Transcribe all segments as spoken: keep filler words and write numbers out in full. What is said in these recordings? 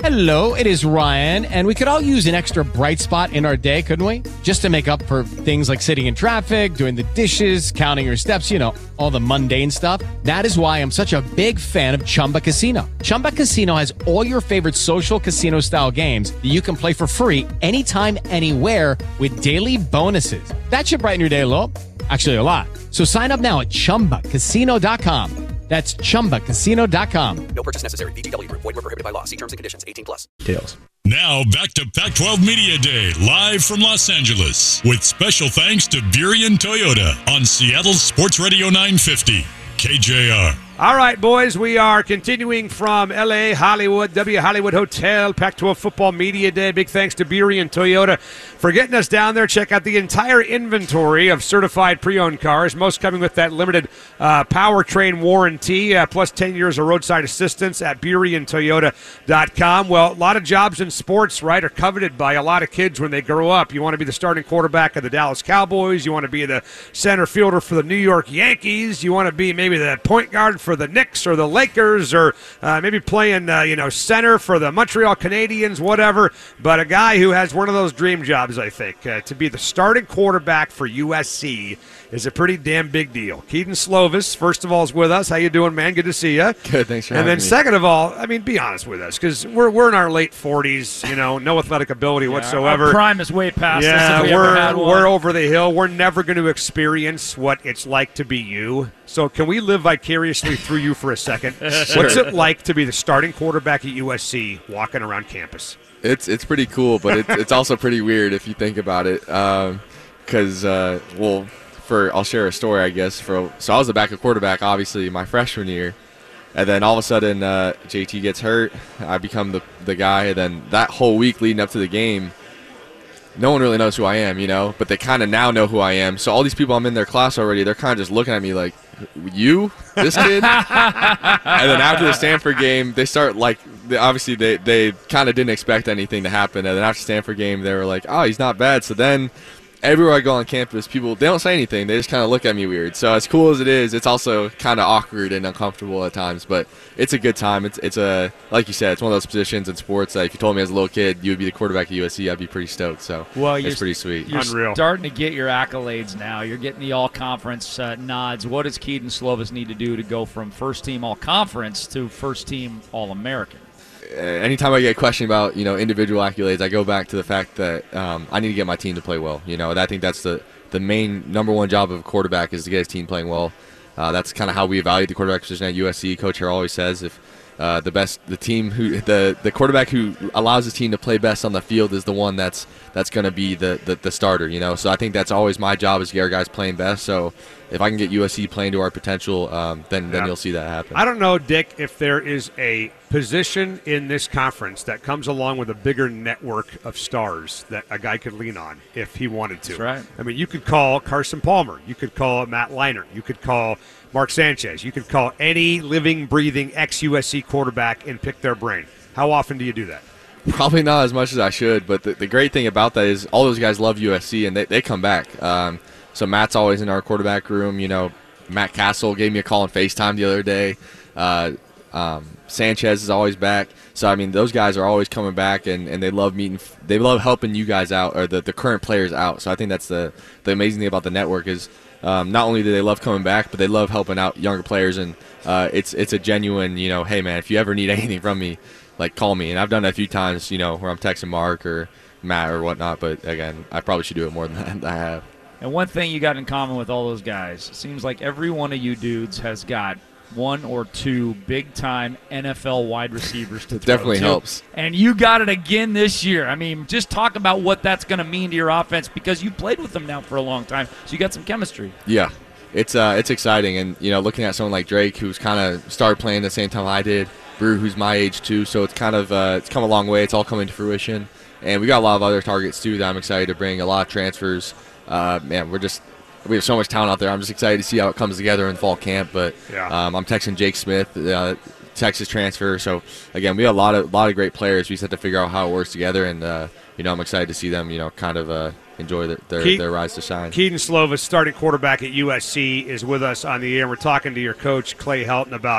Hello, it is Ryan, and we could all use an extra bright spot in our day, couldn't we? Just to make up for things like sitting in traffic, doing the dishes, counting your steps, you know, all the mundane stuff. That is why I'm such a big fan of Chumba Casino. Chumba Casino has all your favorite social casino-style games that you can play for free anytime, anywhere with daily bonuses. That should brighten your day a little. Actually, a lot. So sign up now at chumba casino dot com. That's chumba casino dot com. No purchase necessary. V G W Group. Void where prohibited by law. See terms and conditions. eighteen plus. Details. Now back to Pac twelve Media Day, live from Los Angeles, with special thanks to Burien Toyota on Seattle Sports Radio nine fifty, K J R. All right, boys, we are continuing from L A, Hollywood, W Hollywood Hotel, Pac twelve Football Media Day. Big thanks to Burien Toyota for getting us down there. Check out the entire inventory of certified pre-owned cars, most coming with that limited uh, powertrain warranty, uh, plus ten years of roadside assistance at burien toyota dot com. Well, a lot of jobs in sports, right, are coveted by a lot of kids when they grow up. You want to be the starting quarterback of the Dallas Cowboys. You want to be the center fielder for the New York Yankees. You want to be maybe the point guard for the Knicks or the Lakers, or uh, maybe playing, uh, you know, center for the Montreal Canadiens, whatever. But a guy who has one of those dream jobs, I think, uh, to be the starting quarterback for U S C is a pretty damn big deal. Kedon Slovis, first of all, is with us. How you doing, man? Good to see you. Good, thanks for and having then me. second of all, I mean, be honest with us, because we're we're in our late forties, you know, no athletic ability Yeah, whatsoever. Our prime is way past yeah, us if we we're ever had one. we're over the hill. We're never going to experience what it's like to be you. So can we live vicariously through you for a second? Sure. What's it like to be the starting quarterback at U S C walking around campus? It's it's pretty cool, but it's it's also pretty weird if you think about it. Because um, uh, well, for I'll share a story, I guess. For so I was a backup quarterback, obviously my freshman year, and then all of a sudden uh, J T gets hurt. I become the the guy, and then that whole week leading up to the game, no one really knows who I am, you know. But they kind of now know who I am. So all these people I'm in their class already, they're kind of just looking at me like, you, this kid. And then after the Stanford game, they start like. They, obviously, they, they kind of didn't expect anything to happen. And then after the Stanford game, they were like, oh, he's not bad. So then everywhere I go on campus, people, they don't say anything. They just kind of look at me weird. So as cool as it is, it's also kind of awkward and uncomfortable at times. But it's a good time. It's, it's a, like you said, it's one of those positions in sports that if you told me as a little kid you would be the quarterback at U S C, I'd be pretty stoked. So well, it's pretty sweet. You're Unreal. starting to get your accolades now. You're getting the all-conference uh, nods. What does Kedon Slovis need to do to go from first-team all-conference to first-team all-American? Anytime I get questioned about, you know, individual accolades, I go back to the fact that um, I need to get my team to play well. You know, and I think that's the, the main number one job of a quarterback is to get his team playing well. Uh, that's kind of how we evaluate the quarterback position at U S C. Coach Harrell always says if uh, the best, the team who, the the quarterback who allows his team to play best on the field is the one that's that's going to be the, the the starter. You know, so I think that's always my job is to get our guys playing best. So if I can get U S C playing to our potential, um, then then Yeah. you'll see that happen. I don't know, Dick, if there is a position in this conference that comes along with a bigger network of stars that a guy could lean on if he wanted to. That's right. I mean, you could call Carson Palmer. You could call Matt Leinart. You could call Mark Sanchez. You could call any living, breathing ex-U S C quarterback and pick their brain. How often do you do that? Probably not as much as I should, but the, the great thing about that is all those guys love U S C, and they, they come back. Um, so Matt's always in our quarterback room. You know, Matt Castle gave me a call on FaceTime the other day. Uh, um, Sanchez is always back. So, I mean, those guys are always coming back, and, and they love meeting – they love helping you guys out or the, the current players out. So I think that's the, the amazing thing about the network is um, not only do they love coming back, but they love helping out younger players. And uh, it's it's a genuine, you know, hey, man, if you ever need anything from me, like, call me. And I've done that a few times, you know, where I'm texting Mark or Matt or whatnot. But, again, I probably should do it more than I have. And one thing you got in common with all those guys, it seems like every one of you dudes has got one or two big-time N F L wide receivers to throw Definitely to. helps. And you got it again this year. I mean, just talk about what that's going to mean to your offense because you played with them now for a long time, so you got some chemistry. Yeah, it's uh, it's exciting. And, you know, looking at someone like Drake, who's kind of started playing the same time I did, Brew, who's my age too, so it's kind of uh, it's come a long way. It's all coming to fruition. And we got a lot of other targets too that I'm excited to bring, a lot of transfers. Uh, man, we're just we have so much talent out there. I'm just excited to see how it comes together in fall camp. But Yeah. um, I'm texting Jake Smith, uh, Texas transfer. So again, we have a lot of lot of great players. We just have to figure out how it works together, and uh, you know, I'm excited to see them, you know, kind of uh, enjoy their their, Ke- their rise to shine. Kedon Slovis, starting quarterback at U S C, is with us on the air. We're talking to your coach, Clay Helton, about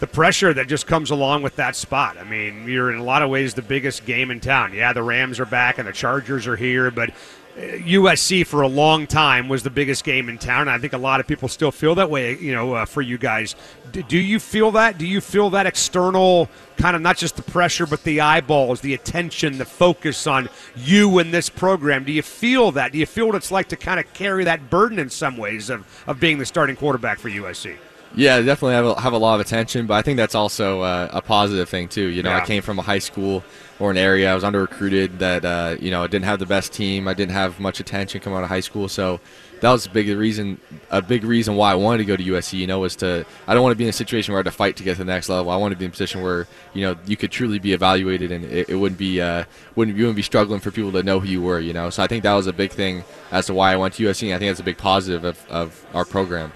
the pressure that just comes along with that spot. I mean, you're in a lot of ways the biggest game in town. Yeah, the Rams are back and the Chargers are here, but U S C for a long time was the biggest game in town. And I think a lot of people still feel that way, you know, uh, for you guys. D- do you feel that? Do you feel that external kind of not just the pressure, but the eyeballs, the attention, the focus on you and this program? Do you feel that? Do you feel what it's like to kind of carry that burden in some ways of, of being the starting quarterback for U S C? Yeah, definitely have a, have a lot of attention, but I think that's also uh, a positive thing too. You know, Yeah. I came from a high school or an area I was under recruited that uh, you know, didn't have the best team. I didn't have much attention coming out of high school, so that was a big reason. A big reason why I wanted to go to U S C. You know, was to I don't want to be in a situation where I had to fight to get to the next level. I want to be in a position where you know you could truly be evaluated, and it, it wouldn't be uh, wouldn't you wouldn't be struggling for people to know who you were. You know, so I think that was a big thing as to why I went to U S C. And I think that's a big positive of, of our program.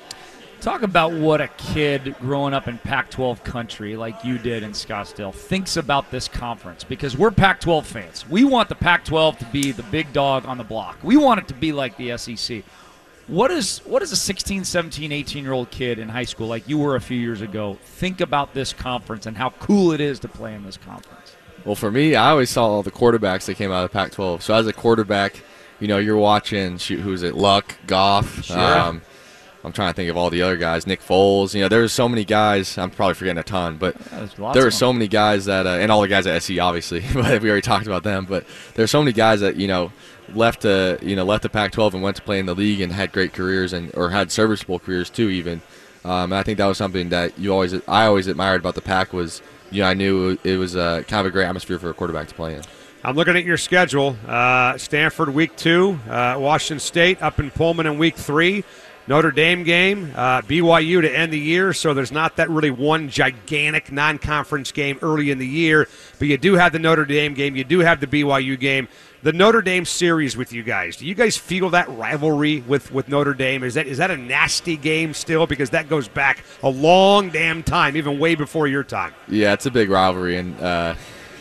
Talk about what a kid growing up in Pac twelve country like you did in Scottsdale thinks about this conference, because we're Pac twelve fans. We want the Pac twelve to be the big dog on the block. We want it to be like the S E C. What is what does a sixteen, seventeen, eighteen-year-old kid in high school, like you were a few years ago, think about this conference and how cool it is to play in this conference? Well, for me, I always saw all the quarterbacks that came out of the Pac twelve. So as a quarterback, you know, you're watching, shoot, who's it, Luck, Goff. Sure. Um, I'm trying to think of all the other guys. Nick Foles. You know, there's so many guys. I'm probably forgetting a ton, but Yeah, there's lots there are of so them. many guys that, uh, and all the guys at S C, obviously. But we already talked about them. But there's so many guys that you know left, uh, you know, left the Pac twelve and went to play in the league and had great careers and or had serviceable careers too, even. Um, and I think that was something that you always, I always admired about the Pac was, you know, I knew it was uh, kind of a great atmosphere for a quarterback to play in. I'm looking at your schedule. Uh, Stanford week two, uh, Washington State up in Pullman in week three. Notre Dame game, uh, B Y U to end the year, so there's not that really one gigantic non-conference game early in the year, but you do have the Notre Dame game, you do have the B Y U game. The Notre Dame series with you guys, do you guys feel that rivalry with, with Notre Dame? Is that is that a nasty game still? Because that goes back a long damn time, even way before your time. Yeah, it's a big rivalry, and uh,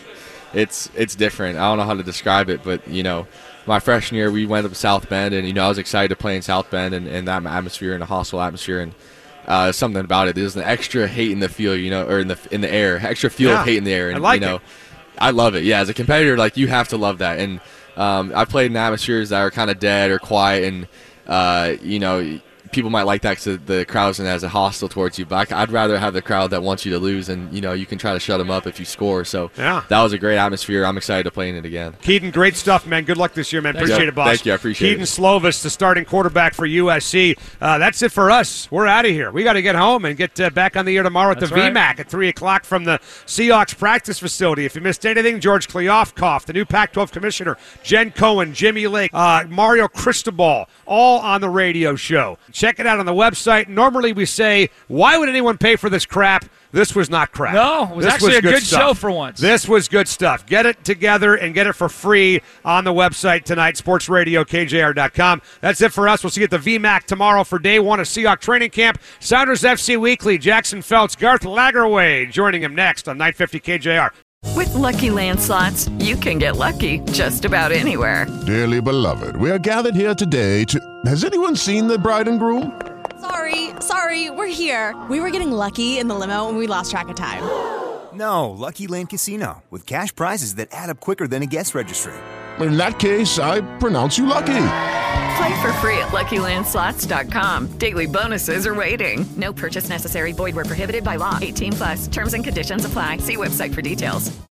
it's it's different. I don't know how to describe it, but, you know, my freshman year, we went up to South Bend, and, you know, I was excited to play in South Bend and, and that atmosphere and a hostile atmosphere, and uh, something about it. There's an extra hate in the field, you know, or in the in the air, extra feel Yeah, of hate in the air. And, I like you know, it. I love it. Yeah, as a competitor, like, you have to love that. And um, I've played in atmospheres that are kind of dead or quiet, and, uh, you know, people might like that because the crowd isn't as hostile towards you, but I'd rather have the crowd that wants you to lose, and, you know, you can try to shut them up if you score. So Yeah. that was a great atmosphere. I'm excited to play in it again. Keaton, great stuff, man. Good luck this year, man. Thanks. Appreciate Yeah, it, boss. thank you. I appreciate Keaton it. Slovis, the starting quarterback for U S C. Uh, that's it for us. We're out of here. We got to get home and get uh, back on the air tomorrow at That's the right. V MAC at three o'clock from the Seahawks practice facility. If you missed anything, George Kleofkoff, the new Pac twelve commissioner, Jen Cohen, Jimmy Lake, uh, Mario Cristobal, all on the radio show. Check it out on the website. Normally we say, why would anyone pay for this crap? This was not crap. No, it was This actually a good stuff. show for once. This was good stuff. Get it together and get it for free on the website tonight, sports radio k j r dot com. That's it for us. We'll see you at the V MAC tomorrow for day one of Seahawk training camp. Sounders F C Weekly, Jackson Feltz, Garth Lagerway joining him next on nine fifty K J R. With Lucky Land Slots, you can get lucky just about anywhere. Dearly beloved, we are gathered here today to... Has anyone seen the bride and groom? Sorry, sorry, we're here. We were getting lucky in the limo and we lost track of time. No, Lucky Land Casino, with cash prizes that add up quicker than a guest registry. In that case, I pronounce you lucky. Play for free at lucky land slots dot com. Daily bonuses are waiting. No purchase necessary. Void where prohibited by law. eighteen plus. Terms and conditions apply. See website for details.